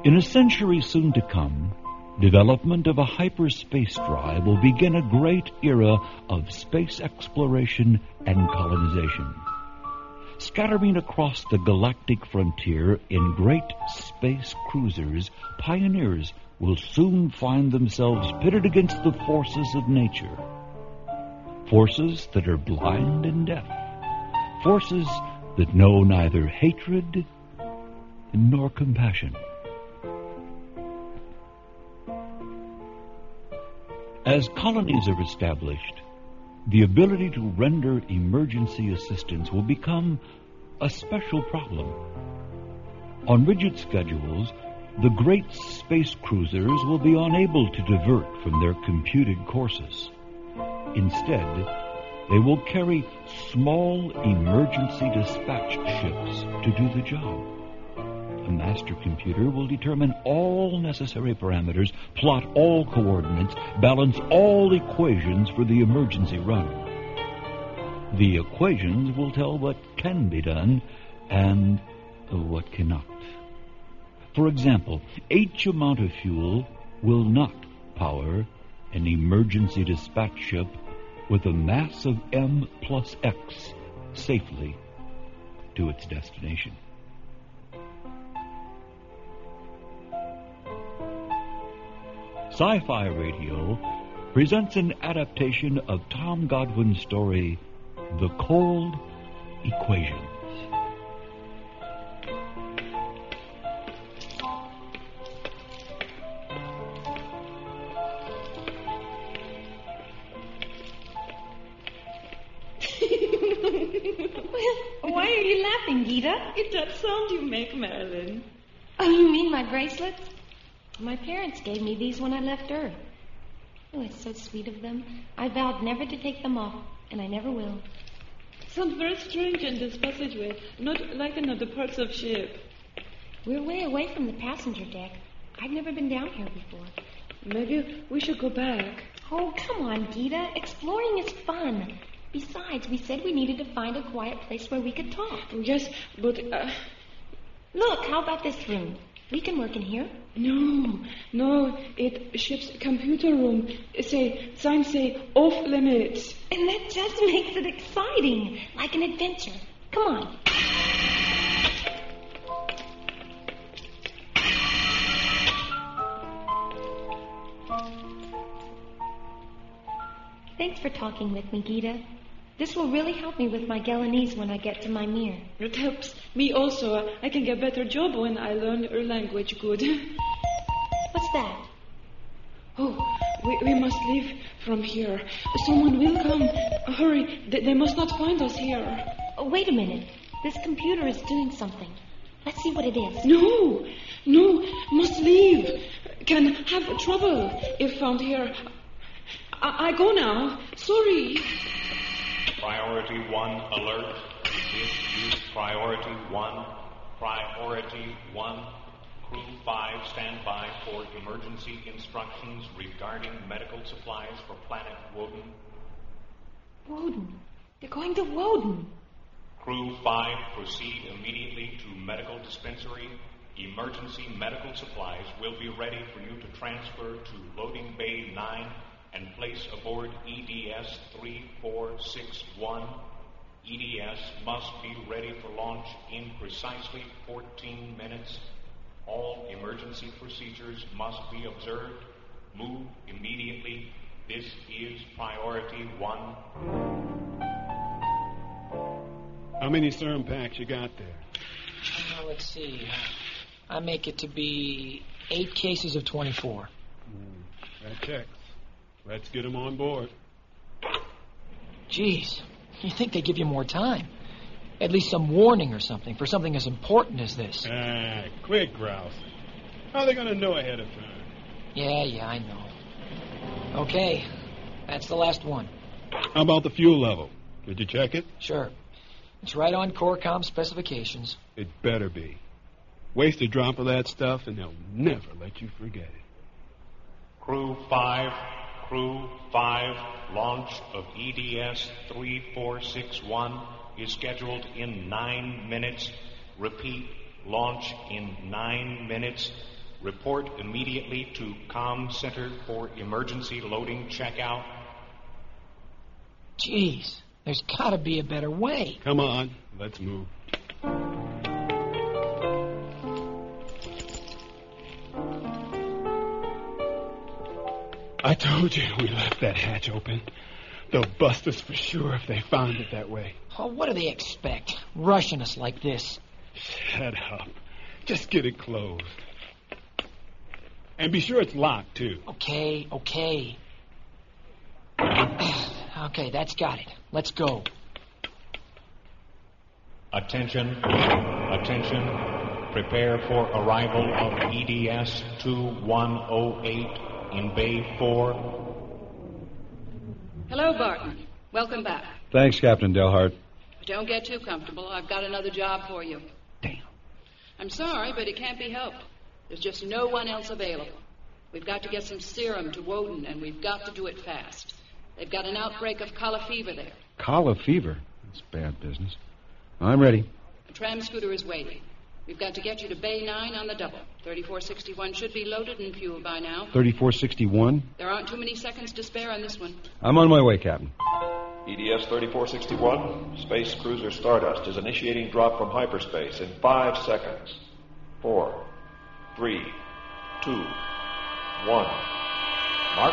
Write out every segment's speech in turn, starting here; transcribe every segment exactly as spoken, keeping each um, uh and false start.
In a century soon to come, development of a hyperspace drive will begin a great era of space exploration and colonization. Scattering across the galactic frontier in great space cruisers, pioneers will soon find themselves pitted against the forces of nature. Forces that are blind and deaf. Forces that know neither hatred nor compassion. As colonies are established, the ability to render emergency assistance will become a special problem. On rigid schedules, the great space cruisers will be unable to divert from their computed courses. Instead, they will carry small emergency dispatch ships to do the job. A master computer will determine all necessary parameters, plot all coordinates, balance all equations for the emergency run. The equations will tell what can be done and what cannot. For example, H amount of fuel will not power an emergency dispatch ship with a mass of M plus X safely to its destination. Sci-Fi Radio presents an adaptation of Tom Godwin's story, The Cold Equations. Why are you laughing, Gita? It's that sound you make, Marilyn. Oh, you mean my bracelets? My parents gave me these when I left Earth. Oh, it's so sweet of them. I vowed never to take them off, and I never will. Sounds very strange in this passageway, not like in other parts of ship. We're way away from the passenger deck. I've never been down here before. Maybe we should go back. Oh, come on, Gita. Exploring is fun. Besides, we said we needed to find a quiet place where we could talk. Yes, but... Uh... Look, how about this room? We can work in here. No, no, it ship's computer room. Say, signs say off limits. And that just makes it exciting, like an adventure. Come on. Thanks for talking with me, Gita. This will really help me with my Galanese when I get to my mirror. It helps me also. I can get a better job when I learn your language good. What's that? Oh, we, we must leave from here. Someone will come. Hurry, they, they must not find us here. Oh, wait a minute. This computer is doing something. Let's see what it is. No, no, must leave. Can have trouble if found here. I, I go now. Sorry. Priority one alert. This is Priority one. Priority one. Crew five, stand by for emergency instructions regarding medical supplies for planet Woden. Woden? They're going to Woden. Crew five, proceed immediately to medical dispensary. Emergency medical supplies will be ready for you to transfer to loading bay nine and place aboard E D S three four six one. E D S must be ready for launch in precisely fourteen minutes. All emergency procedures must be observed. Move immediately. This is Priority one. How many serum packs you got there? Uh, let's see. I make it to be eight cases of twenty-four. Mm, that checks. Let's get them on board. Jeez, you think they give you more time? At least some warning or something for something as important as this. Ah, quick grouse. How are they going to know ahead of time? Yeah, yeah, I know. Okay, that's the last one. How about the fuel level? Did you check it? Sure. It's right on Corecom specifications. It better be. Waste a drop of that stuff and they'll never let you forget it. Crew five, Crew five, launch of E D S three four six one is scheduled in nine minutes. Repeat, launch in nine minutes. Report immediately to Comm Center for Emergency Loading Checkout. Jeez, there's got to be a better way. Come on, let's move. I told you we left that hatch open. They'll bust us for sure if they found it that way. Oh, what do they expect? Rushing us like this. Shut up. Just get it closed. And be sure it's locked, too. Okay, okay. Okay, that's got it. Let's go. Attention, attention. Prepare for arrival of E D S two one oh eight in Bay four. Hello, Barton. Welcome back. Thanks, Captain Delhart. Don't get too comfortable. I've got another job for you. Damn. I'm sorry, but it can't be helped. There's just no one else available. We've got to get some serum to Woden, and we've got to do it fast. They've got an outbreak of cholera fever there. Cholera fever? That's bad business. I'm ready. The tram scooter is waiting. We've got to get you to Bay nine on the double. thirty-four sixty-one should be loaded and fueled by now. thirty-four sixty-one? There aren't too many seconds to spare on this one. I'm on my way, Captain. E D S thirty-four sixty-one, Space Cruiser Stardust is initiating drop from hyperspace in five seconds. Four, three, two, one. Mark.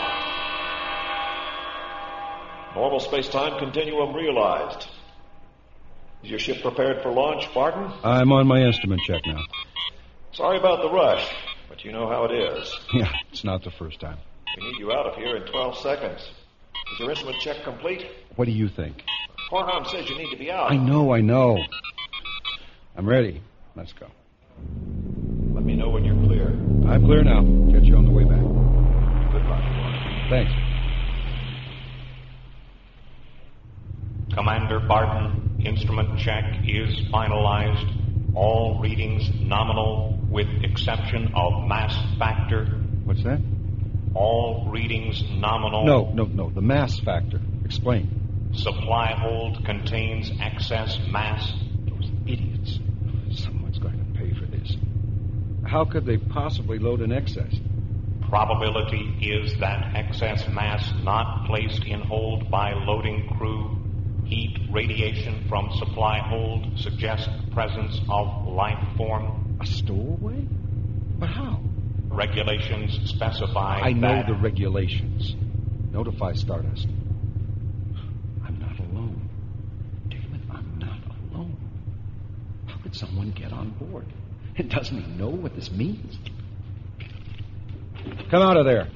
Normal space-time continuum realized. Is your ship prepared for launch, Barton? I'm on my instrument check now. Sorry about the rush, but you know how it is. Yeah, it's not the first time. We need you out of here in twelve seconds. Is your instrument check complete? What do you think? Hornham says you need to be out. I know, I know. I'm ready. Let's go. Let me know when you're clear. I'm clear now. Get you on the way back. Good luck. Thanks. Commander Barton, instrument check is finalized. All readings nominal with exception of mass factor. What's that? All readings nominal. No, no, no. The mass factor. Explain. Supply hold contains excess mass. Those idiots. Someone's going to pay for this. How could they possibly load in excess? Probability is that excess mass not placed in hold by loading crew. Heat radiation from supply hold suggests presence of life form. A stowaway? But how? Regulations specify I know that... the regulations. Notify Stardust. I'm not alone. Damn it, I'm not alone. How could someone get on board? And doesn't he know what this means? Come out of there.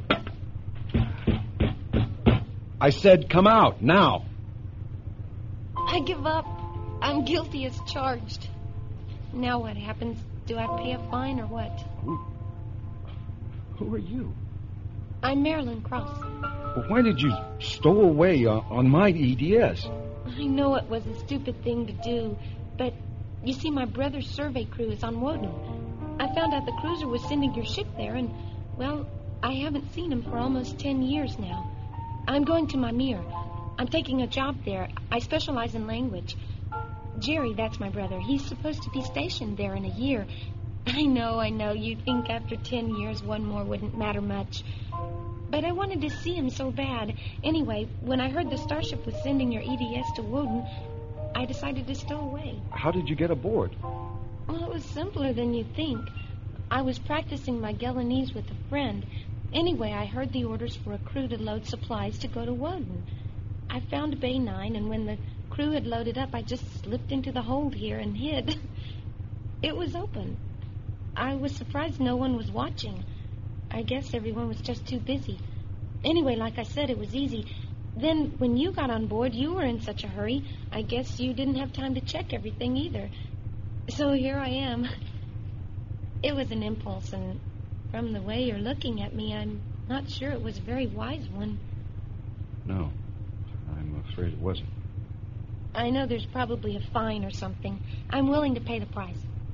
I said come out, now. I give up. I'm guilty as charged. Now what happens? Do I pay a fine or what? Who, who are you? I'm Marilyn Cross. Well, why did you stow away on, on my E D S? I know it was a stupid thing to do, but you see, my brother's survey crew is on Woden. I found out the cruiser was sending your ship there, and, well, I haven't seen him for almost ten years now. I'm going to Mimir. I'm taking a job there. I specialize in language. Jerry, that's my brother. He's supposed to be stationed there in a year. I know, I know. You'd think after ten years one more wouldn't matter much. But I wanted to see him so bad. Anyway, when I heard the Starship was sending your E D S to Woden, I decided to stow away. How did you get aboard? Well, it was simpler than you'd think. I was practicing my Gelanese with a friend. Anyway, I heard the orders for a crew to load supplies to go to Woden. I found Bay nine, and when the crew had loaded up, I just slipped into the hold here and hid. It was open. I was surprised no one was watching. I guess everyone was just too busy. Anyway, like I said, it was easy. Then, when you got on board, you were in such a hurry, I guess you didn't have time to check everything either. So here I am. It was an impulse, and from the way you're looking at me, I'm not sure it was a very wise one. No. I'm afraid it wasn't. I know there's probably a fine or something. I'm willing to pay the price.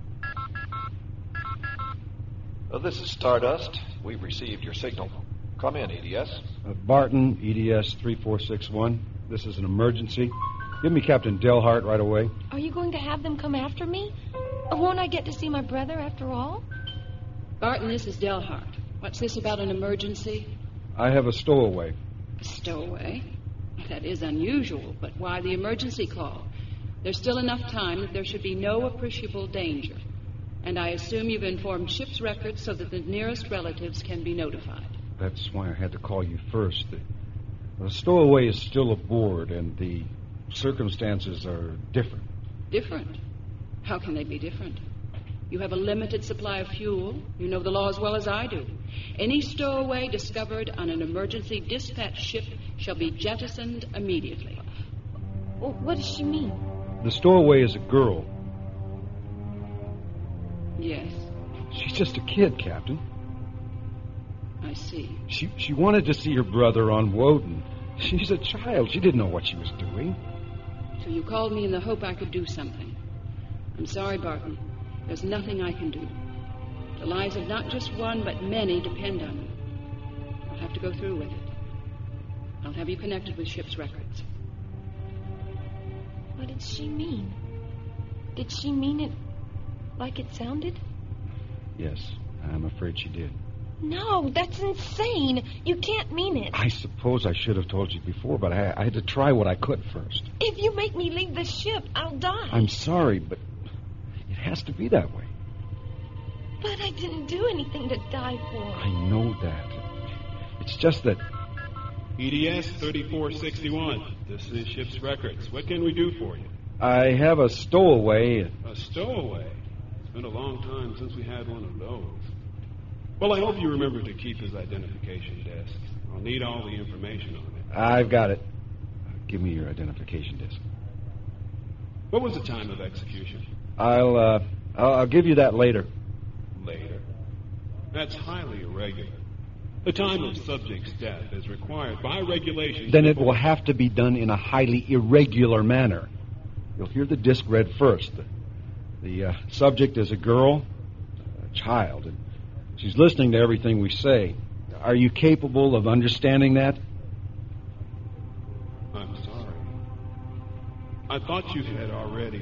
Uh, this is Stardust. We've received your signal. Come in, E D S. Uh, Barton, E D S three four six one. This is an emergency. Give me Captain Delhart right away. Are you going to have them come after me? Won't I get to see my brother after all? Barton, this is Delhart. What's this about an emergency? I have a stowaway. A stowaway? That is unusual, but why the emergency call? There's still enough time that there should be no appreciable danger. And I assume you've informed ship's records so that the nearest relatives can be notified. That's why I had to call you first. The, the stowaway is still aboard, and the circumstances are different. Different? How can they be different? You have a limited supply of fuel. You know the law as well as I do. Any stowaway discovered on an emergency dispatch ship shall be jettisoned immediately. Well, what does she mean? The stowaway is a girl. Yes, She's just a kid, Captain. I see. She she wanted to see her brother on Woden. She's a child. She didn't know what she was doing. So you called me in the hope I could do something. I'm sorry, Barton. There's nothing I can do. The lives of not just one, but many depend on it. I'll have to go through with it. I'll have you connected with ship's records. What did she mean? Did she mean it like it sounded? Yes, I'm afraid she did. No, that's insane. You can't mean it. I suppose I should have told you before, but I, I had to try what I could first. If you make me leave the ship, I'll die. I'm sorry, but it has to be that way. But I didn't do anything to die for. I know that. It's just that... E D S thirty-four sixty-one. This is ship's records. What can we do for you? I have a stowaway. A stowaway? It's been a long time since we had one of those. Well, I hope you remember to keep his identification desk. I'll need all the information on it. I've got it. Give me your identification disc. What was the time of execution? I'll, uh, I'll, I'll give you that later. Later? That's highly irregular. The time of subject's death is required by regulations. Then it will have to be done in a highly irregular manner. You'll hear the disc read first. The, the uh, subject is a girl, a child, and she's listening to everything we say. Are you capable of understanding that? I'm sorry. I thought you had already.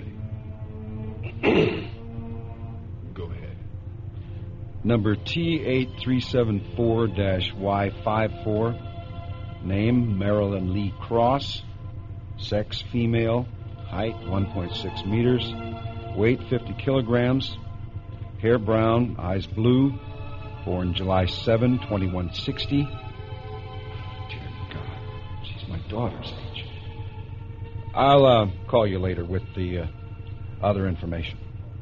Go ahead. Number T eight three seven four Y fifty-four. Name, Marilyn Lee Cross. Sex, female. Height, one point six meters. Weight, fifty kilograms. Hair brown, eyes blue. Born July seventh, twenty-one sixty. Dear God, she's my daughter's age. I'll uh, call you later with the uh, other information.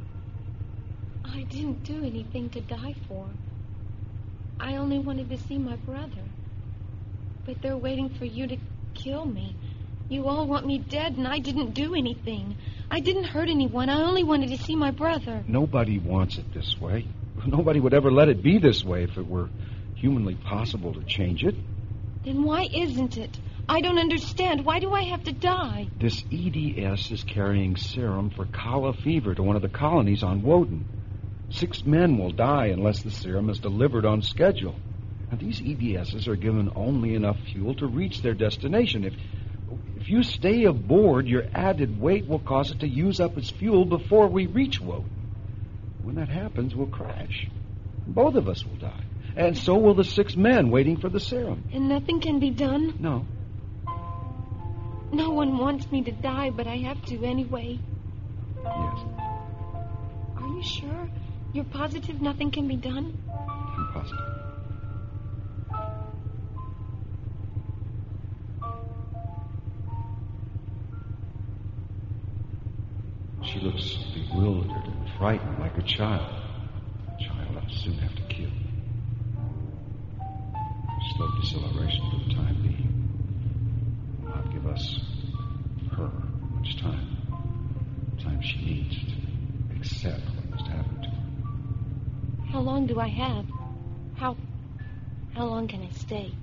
I didn't do anything to die for. I only wanted to see my brother. But they're waiting for you to kill me. You all want me dead, and I didn't do anything. I didn't hurt anyone. I only wanted to see my brother. Nobody wants it this way. Nobody would ever let it be this way if it were humanly possible to change it. Then why isn't it? I don't understand. Why do I have to die? This E D S is carrying serum for cholera fever to one of the colonies on Woden. Six men will die unless the serum is delivered on schedule. And these E D Ss are given only enough fuel to reach their destination. If, if you stay aboard, your added weight will cause it to use up its fuel before we reach Woden. When that happens, we'll crash. Both of us will die. And so will the six men waiting for the serum. And nothing can be done? No. No one wants me to die, but I have to anyway. Yes. Are you sure? You're positive nothing can be done? I'm positive. She looks bewildered and frightened like a child. A child I'll soon have to kill. Slow deceleration for the time being. Not give us, her, much time. Time she needs to accept what must happen to her. How long do I have? How... How long can I stay?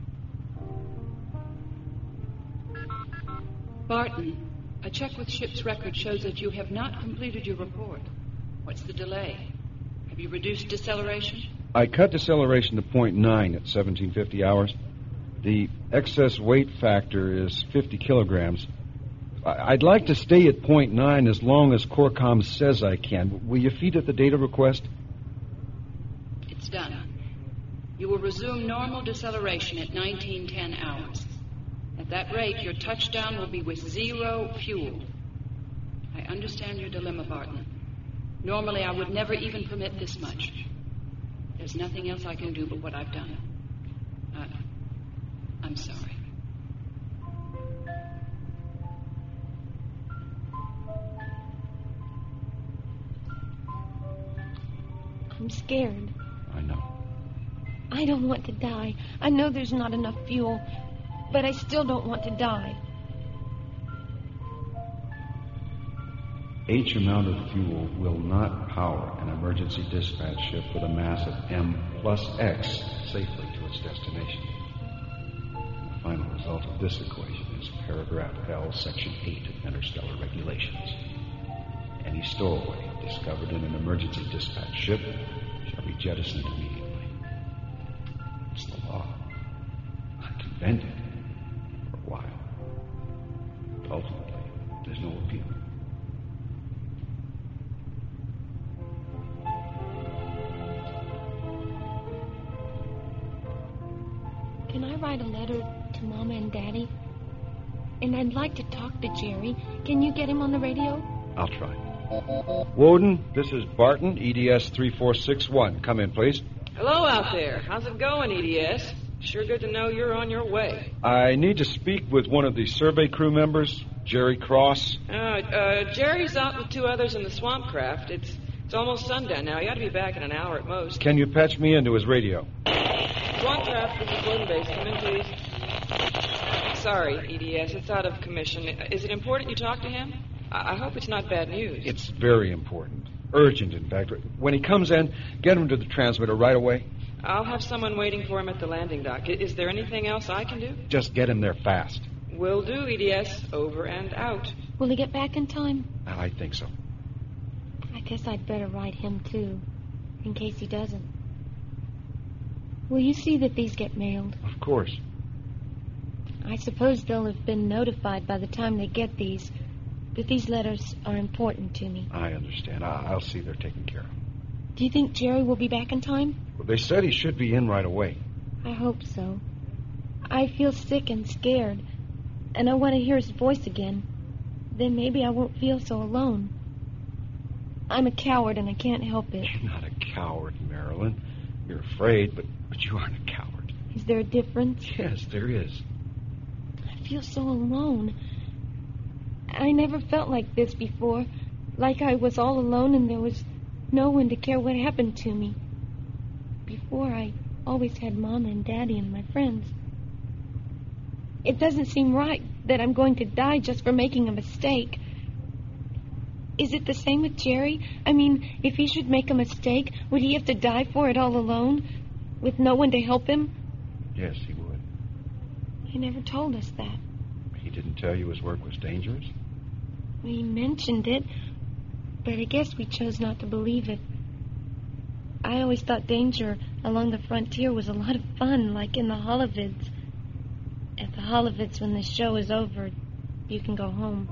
Barton, a check with ship's record shows that you have not completed your report. What's the delay? Have you reduced deceleration? I cut deceleration to point nine at seventeen fifty hours. The excess weight factor is fifty kilograms. I- I'd like to stay at point nine as long as Corcom says I can. Will you feed it the data request? It's done. You will resume normal deceleration at nineteen ten hours. At that rate, your touchdown will be with zero fuel. I understand your dilemma, Barton. Normally, I would never even permit this much. There's nothing else I can do but what I've done. I, I'm sorry. I'm scared. I know. I don't want to die. I know there's not enough fuel, but I still don't want to die. H amount of fuel will not power an emergency dispatch ship with a mass of M plus X safely to its destination. The final result of this equation is paragraph L, section eight of Interstellar Regulations. Any stowaway discovered in an emergency dispatch ship shall be jettisoned immediately. It's the law. I can bend it for a while. But ultimately, there's no appeal. Can I write a letter to Mama and Daddy? And I'd like to talk to Jerry. Can you get him on the radio? I'll try. Woden, this is Barton, E D S three four six one. Come in, please. Hello out there. How's it going, E D S? Sure good to know you're on your way. I need to speak with one of the survey crew members, Jerry Cross. Uh, uh, Jerry's out with two others in the swamp craft. It's it's almost sundown now. He ought to be back in an hour at most. Can you patch me into his radio? Swamp craft, this is Woden Base. Come in, please. Sorry, E D S. It's out of commission. Is it important you talk to him? I, I hope it's not bad news. It's very important. Urgent, in fact. When he comes in, get him to the transmitter right away. I'll have someone waiting for him at the landing dock. Is there anything else I can do? Just get him there fast. Will do, E D S. Over and out. Will he get back in time? I think so. I guess I'd better write him, too, in case he doesn't. Will you see that these get mailed? Of course. I suppose they'll have been notified by the time they get these that these letters are important to me. I understand. I- I'll see they're taken care of. Do you think Jerry will be back in time? Well, they said he should be in right away. I hope so. I feel sick and scared, and I want to hear his voice again. Then maybe I won't feel so alone. I'm a coward, and I can't help it. You're not a coward, Marilyn. You're afraid, but, but you aren't a coward. Is there a difference? Yes, there is. I feel so alone. I never felt like this before, like I was all alone and there was no one to care what happened to me. Before, I always had Mama and Daddy and my friends. It doesn't seem right that I'm going to die just for making a mistake. Is it the same with Jerry? I mean, if he should make a mistake, would he have to die for it all alone, with no one to help him? Yes, he would. He never told us that. He didn't tell you his work was dangerous? We mentioned it, but I guess we chose not to believe it. I always thought danger along the frontier was a lot of fun, like in the Holovids. At the Holovids, when the show is over, you can go home.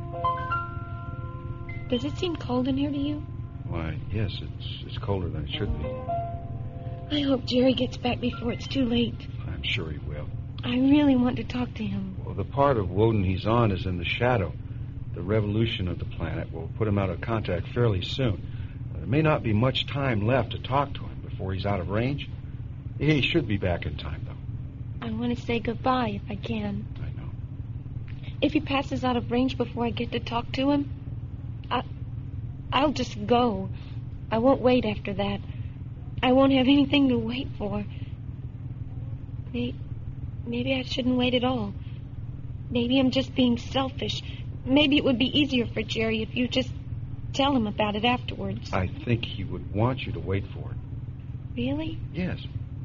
Does it seem cold in here to you? Why, yes, it's it's colder than it should be. I hope Jerry gets back before it's too late. I'm sure he will. I really want to talk to him. Well, the part of Woden he's on is in the shadow. The revolution of the planet will put him out of contact fairly soon. There may not be much time left to talk to him before he's out of range. He should be back in time, though. I want to say goodbye if I can. I know. If he passes out of range before I get to talk to him, I, I'll just go. I won't wait after that. I won't have anything to wait for. Maybe, maybe I shouldn't wait at all. Maybe I'm just being selfish. Maybe it would be easier for Jerry if you just tell him about it afterwards. I think he would want you to wait for it. Really? Yes.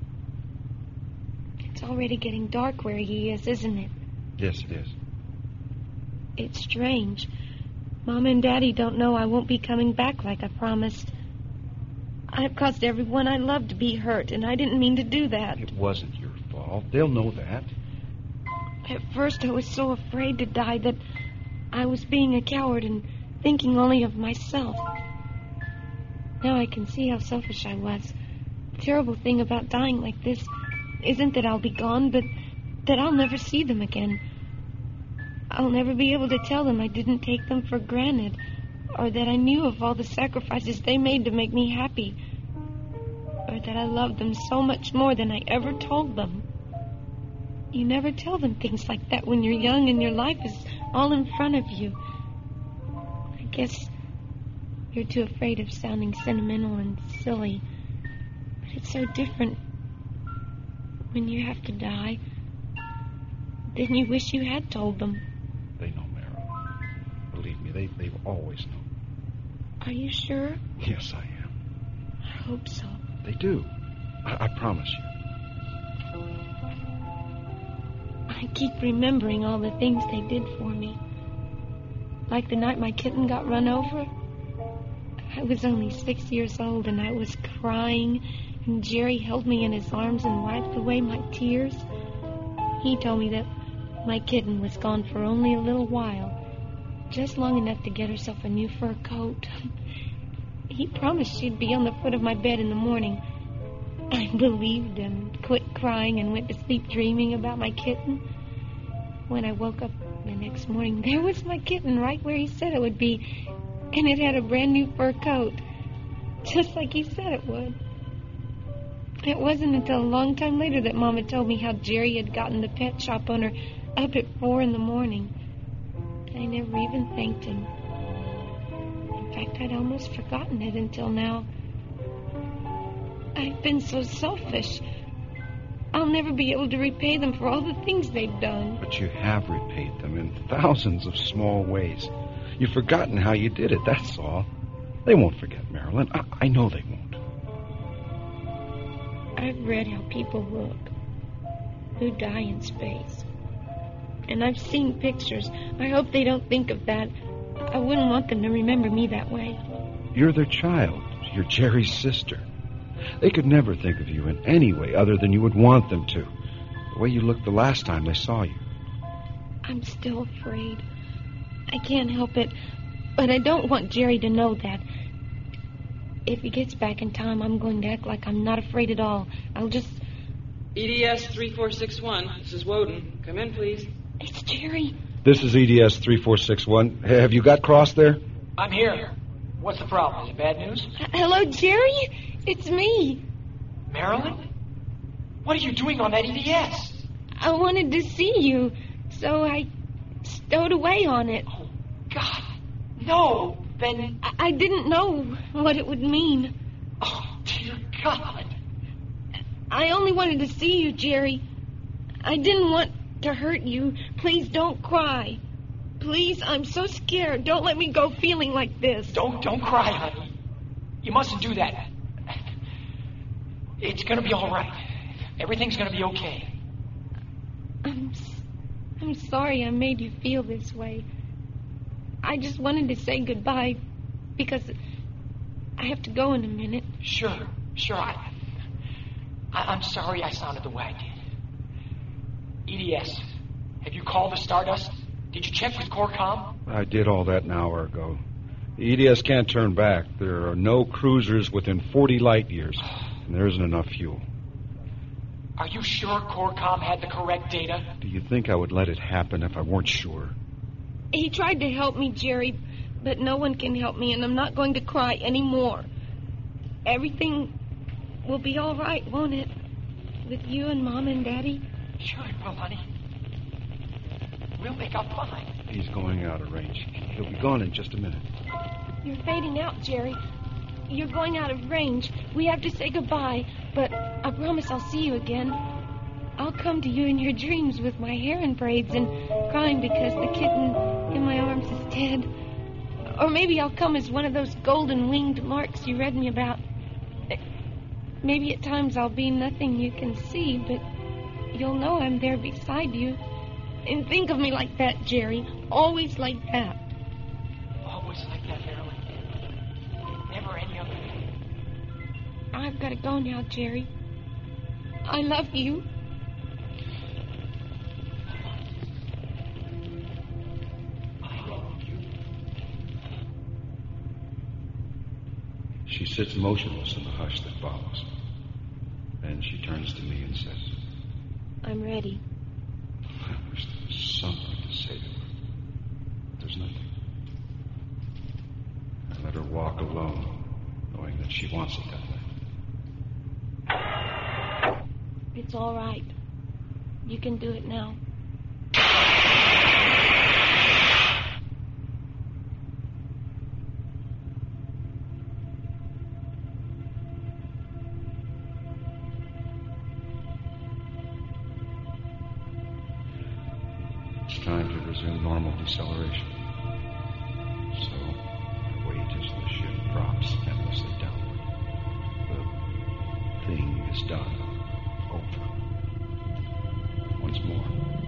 It's already getting dark where he is, isn't it? Yes, it is. It's strange. Mama and Daddy don't know I won't be coming back like I promised. I've caused everyone I love to be hurt, and I didn't mean to do that. It wasn't your fault. They'll know that. At first, I was so afraid to die that I was being a coward and thinking only of myself. Now I can see how selfish I was, terrible thing about dying like this isn't that I'll be gone, but that I'll never see them again. I'll never be able to tell them I didn't take them for granted, or that I knew of all the sacrifices they made to make me happy, or that I loved them so much more than I ever told them. You never tell them things like that when you're young and your life is all in front of you. I guess you're too afraid of sounding sentimental and silly, but it's so different when you have to die. Then you wish you had told them. They know, Meryl. Believe me, they, they've always known. Are you sure? Yes, I am. I hope so. They do. I, I promise you. I keep remembering all the things they did for me. Like the night my kitten got run over. I was only six years old and I was crying, and Jerry held me in his arms and wiped away my tears. He told me that my kitten was gone for only a little while, just long enough to get herself a new fur coat. He promised she'd be on the foot of my bed in the morning. I believed him, quit crying, and went to sleep dreaming about my kitten. When I woke up the next morning, there was my kitten right where he said it would be, and it had a brand new fur coat, just like he said it would. It wasn't until a long time later that Mama told me how Jerry had gotten the pet shop owner up at four in the morning. I never even thanked him. In fact, I'd almost forgotten it until now. I've been so selfish. I'll never be able to repay them for all the things they've done. But you have repaid them in thousands of small ways. You've forgotten how you did it, that's all. They won't forget, Marilyn. I, I know they won't. I've read how people look who die in space. And I've seen pictures. I hope they don't think of that. I wouldn't want them to remember me that way. You're their child. You're Jerry's sister. They could never think of you in any way other than you would want them to. The way you looked the last time they saw you. I'm still afraid. I can't help it. But I don't want Jerry to know that. If he gets back in time, I'm going to act like I'm not afraid at all. I'll just... E D S three four six one. This is Woden. Come in, please. It's Jerry. This is E D S three four six one. Have you got Cross there? I'm here. What's the problem? Is it bad news? H- Hello, Jerry? It's me. Marilyn? What are you doing on that E D S? I wanted to see you, so I stowed away on it. Oh, God. No. Then... I, I didn't know what it would mean. Oh, dear God. I only wanted to see you, Jerry. I didn't want to hurt you. Please don't cry. Please, I'm so scared. Don't let me go feeling like this. Don't, don't cry, honey. You mustn't do that. It's going to be all right. Everything's going to be okay. I'm, I'm sorry I made you feel this way. I just wanted to say goodbye because I have to go in a minute. Sure, sure. I, I, I'm sorry I sounded the way I did. E D S, have you called the Stardust? Did you check with Corcom? I did all that an hour ago. The E D S can't turn back. There are no cruisers within forty light years, and there isn't enough fuel. Are you sure Corcom had the correct data? Do you think I would let it happen if I weren't sure? He tried to help me, Jerry, but no one can help me, and I'm not going to cry anymore. Everything will be all right, won't it? With you and Mom and Daddy? Sure it will, honey. We'll make out fine. He's going out of range. He'll be gone in just a minute. You're fading out, Jerry. You're going out of range. We have to say goodbye, but I promise I'll see you again. I'll come to you in your dreams with my hair in braids and crying because the kitten in my arms is dead. Or maybe I'll come as one of those golden-winged larks you read me about. Maybe at times I'll be nothing you can see, but you'll know I'm there beside you. And think of me like that, Jerry. Always like that. Always like that, Marilyn. Never any other way. I've got to go now, Jerry. I love you. She sits motionless in the hush that follows. then she turns to me and says, I'm ready. I wish there was something to say to her. There's nothing. I let her walk alone, knowing that she wants it that way. It's all right. You can do it now. It's time to resume normal deceleration. So I wait as the ship drops endlessly downward. The thing is done. Over. Once more,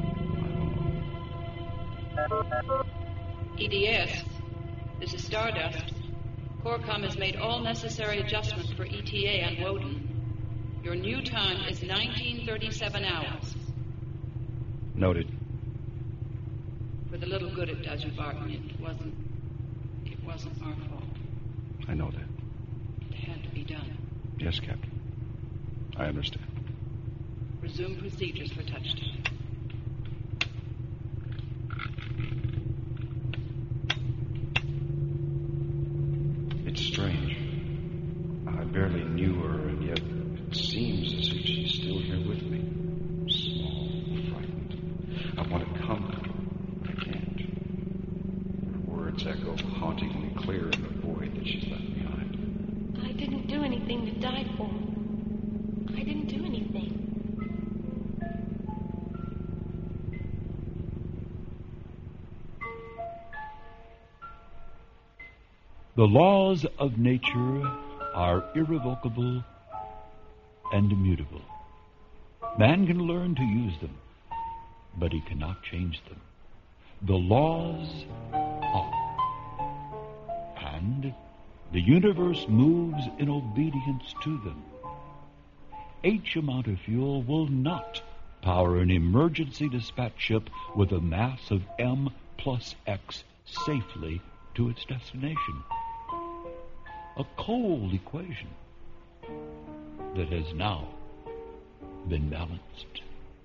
I'm alone. E D S, this is Stardust. Corcom has made all necessary adjustments for E T A on Woden. Your new time is nineteen thirty-seven hours. Noted. For the little good it does you, Barton, it wasn't... it wasn't our fault. I know that. It had to be done. Yes, Captain. I understand. Resume procedures for touchdown. It's strange. I barely knew her, and yet it seems as if she's still here with me. Small, frightened. I want to come to her. I can't. Her words echo hauntingly clear in the void that she's left behind. I didn't do anything to die for. I didn't do anything. The laws of nature are irrevocable and immutable. Man can learn to use them, but he cannot change them. The laws are, and the universe moves in obedience to them. H amount of fuel will not power an emergency dispatch ship with a mass of M plus X safely to its destination. A cold equation that has now been balanced.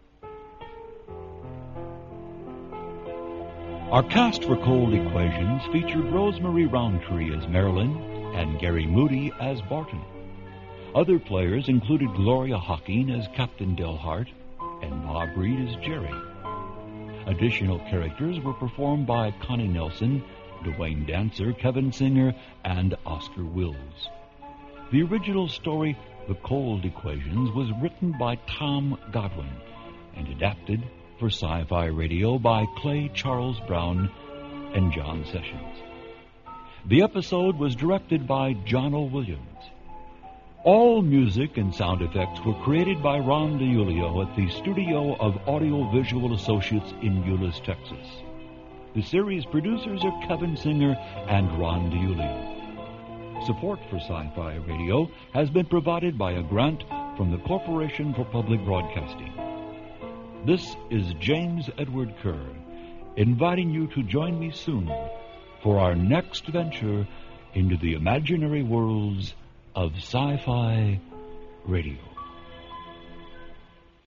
Our cast for Cold Equations featured Rosemary Roundtree as Marilyn and Gary Moody as Barton. Other players included Gloria Hocking as Captain Delhart and Bob Reed as Jerry. Additional characters were performed by Connie Nelson, Dwayne Dancer, Kevin Singer, and Oscar Wills. The original story, The Cold Equations, was written by Tom Godwin and adapted for Sci-Fi Radio by Clay Charles Brown and John Sessions. The episode was directed by John O. Williams. All music and sound effects were created by Ron DiUlio at the Studio of Audiovisual Associates in Euless, Texas. The series producers are Kevin Singer and Ron DiUlio. Support for Sci-Fi Radio has been provided by a grant from the Corporation for Public Broadcasting. This is James Edward Kerr, inviting you to join me soon for our next venture into the imaginary worlds of Sci-Fi Radio.